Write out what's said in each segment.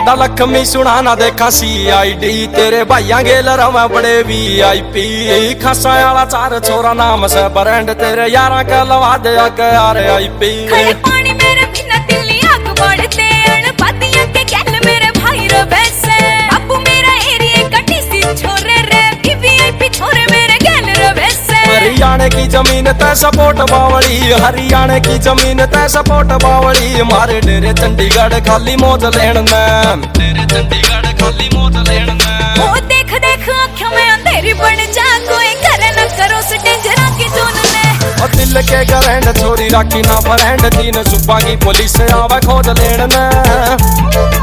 दादा लक्ष्मी सुना ना देखा CID तेरे भाइया गेल रवा बड़े VIP खसा वाला चार छोरा नाम से ब्रांड तेरे यारा का लवा दे RIP पानी मेरे बिना दिल्ली आग बढ़ते अणपतिया के गैल मेरे भाई रो वैसे बाबू मेरा एरिया कटी सी छोरे रे VIP छोरे मेरे गैल रो वैसे हरियाणा की जमीन तै सपोर्ट बावली हरियाणा की जमीन तै सपोर्ट बावली मारे डेरे चंडीगढ़ खाली मौज लेन में तेरे चंडीगढ़ खाली मौज लेन में ओ देख देख आँखों में अंधेरी बन जा कोई करे न करो डेंजरा की जोन में और दिल के ग्रैंड छोरी राखी ना फ्रेंड तीन सुबह की पुलिस आवे खोज लेन में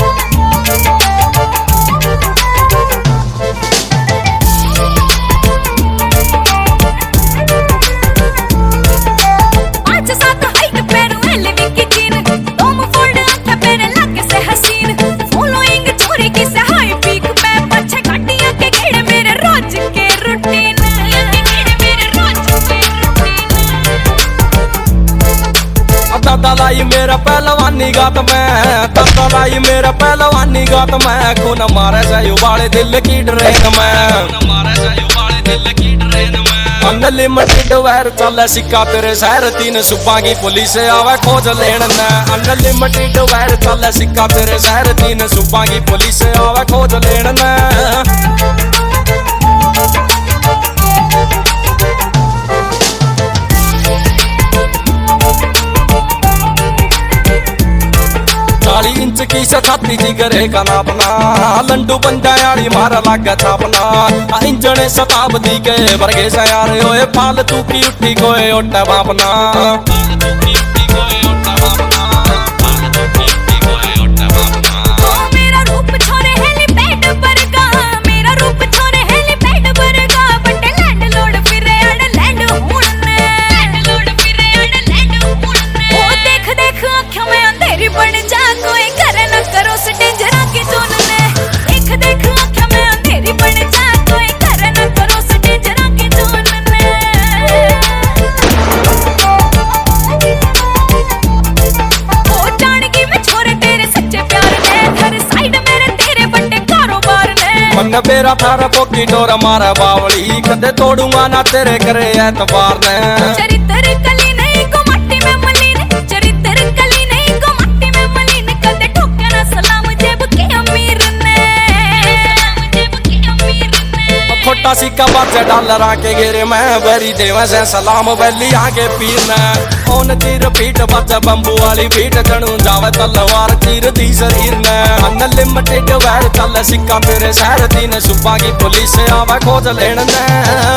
दादा लाई मेरा पहलवानी गात में दादा लाई मेरा पहलवानी गात में खून मारे से उबाले दिल की ट्रेन में मारे से उबाले दिल की ट्रेन में अनलिमिटेड वैर चले सिक्का तेरे शहर तीन सुबह की पुलिस आवे खोज लेन ने अनलिमिटेड वैर चले सिक्का तेरे शहर तीन सुबह की पुलिस आवे खोज लेन ने इंच की छाती जिगरे का नापना लंडू पंजायाली मारा लागा छापना इंजने शताब्दी के वर्गे से यार ओए फालतू की उठी कोई ओटा बापना मेरा रूप छोरे हेलीपैड पर का मेरा रूप छोरे हेलीपैड पर का बटे लैंडलॉर्ड फिरे अड़ लैंड हुड़ने लैंडलॉर्ड फिरे अड़ लैंड हुड़ने ओ देख देख आँखों में अंधेरी बन जा कोई करे न करो डेंजरा की जोन में देख देख आँखों में अंधेरी बन जा कोई करे न करो डेंजरा की जोन में ओ जानगी मैं छोरे तेरे सच्चे प्यार ने हर साइड मेरे तेरे बड़े कारोबार ने मन मेरा थारा पोकी डोरा मारा बावली कदे तोड़ूंगा ना तेरे करे एतबार ने चरित्र कली नहीं को मट्टी में मलीन चरित्र कली नहीं को मट्टी में मलीन कदे ठोके ना सलाम जेब के अमीर ने जेब के अमीर ने खोटा सिक्का बाजे डॉलर आके गिरे मैं बरी देवा से सलाम वैली आगे पीर ने ओन तीर पीठ बाजा बंबू वाली पीठ जणू जावे तलवार तीर दी शरीर ने अनलिमिटेड वैर चल सिक्का तेरे शहर तीन सुबह की पुलिस आवे खोज लेन ने